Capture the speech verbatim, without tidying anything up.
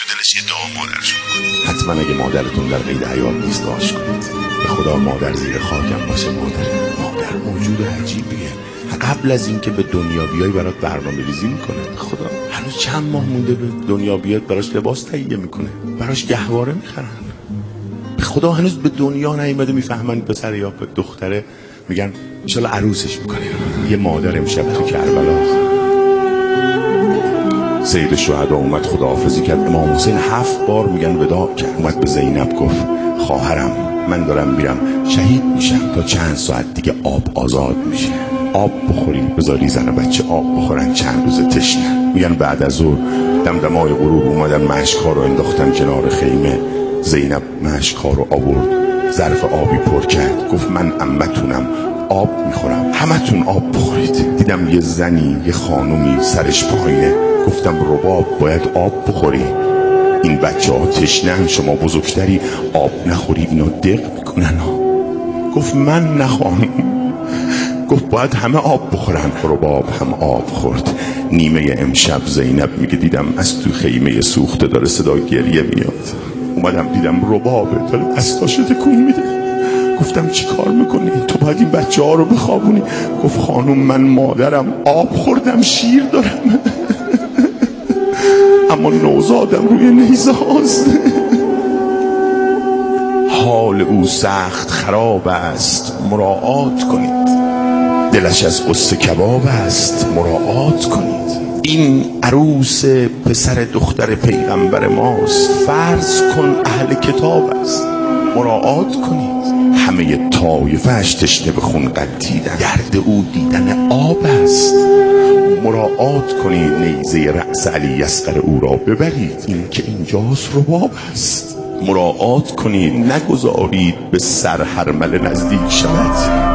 دلش یه دعا مادرشون کنید. حتما اگه مادرتون در قید حیات نیست دعاش کنید. به خدا مادر زیر خاکم باشه. مادر مادر موجود عجیبیه. قبل از اینکه به دنیا بیای برات برنامه‌ریزی میکنه. خدا هنوز چند ماه مونده به دنیا بیاد براش لباس تهیه میکنه، براش گهواره میخرن. به خدا هنوز به دنیا نیومده میفهمن پسر یا دختره، میگن ان شاءالله عروسش میکنه. یه مادر امشب تو کربلا سید شهدا اومد خداحافظی کرد. امام حسین هفت بار میگن وداع کرد. اومد به زینب گفت خواهرم من دارم میرم شهید میشم، تا چند ساعت دیگه آب آزاد میشه، آب بخوری، بذاری زن بچه آب بخورن چند روز تشنه. میگن بعد از ظهر دمدمای غروب اومدن مشک‌ها رو انداختن کنار خیمه. زینب مشک‌ها رو آورد، ظرف آبی پر کرد، گفت من عمتونم آب میخورم، همتون آب بخورید. دیدم یه زنی یه خانومی سرش پایینه، گفتم رباب باید آب بخوری، این بچه ها تشنه‌ان، شما بزرگتری آب نخوری اینا دق میکنن. گفت من نخوام، گفت باید همه آب بخورن. رباب هم آب خورد. نیمه امشب زینب میگه دیدم از تو خیمه سوخته داره صدا گریه میاد. اومدم دیدم ربابه داره دستاشو تکون میده. گفتم چی کار میکنی؟ تو باید این بچه ها رو بخوابونی. گفت خانوم من مادرم آب خوردم، شیر دارم اما نوزادم روی نیزه هاست. حال او سخت خراب است مراعات کنید، دلش از قصه کباب است مراعات کنید. این عروس پسر دختر پیغمبر ماست، فرض کن اهل کتاب است مراعات کنید. همه طایفه‌اش تشنه به خون قدیدن، درد او دیدن آب است مراعات کنید. نیزه رأس علی اصغر او را ببرید، این که اینجاست رباب است مراعات کنید. نگذارید به سر هرمله نزدیک شود.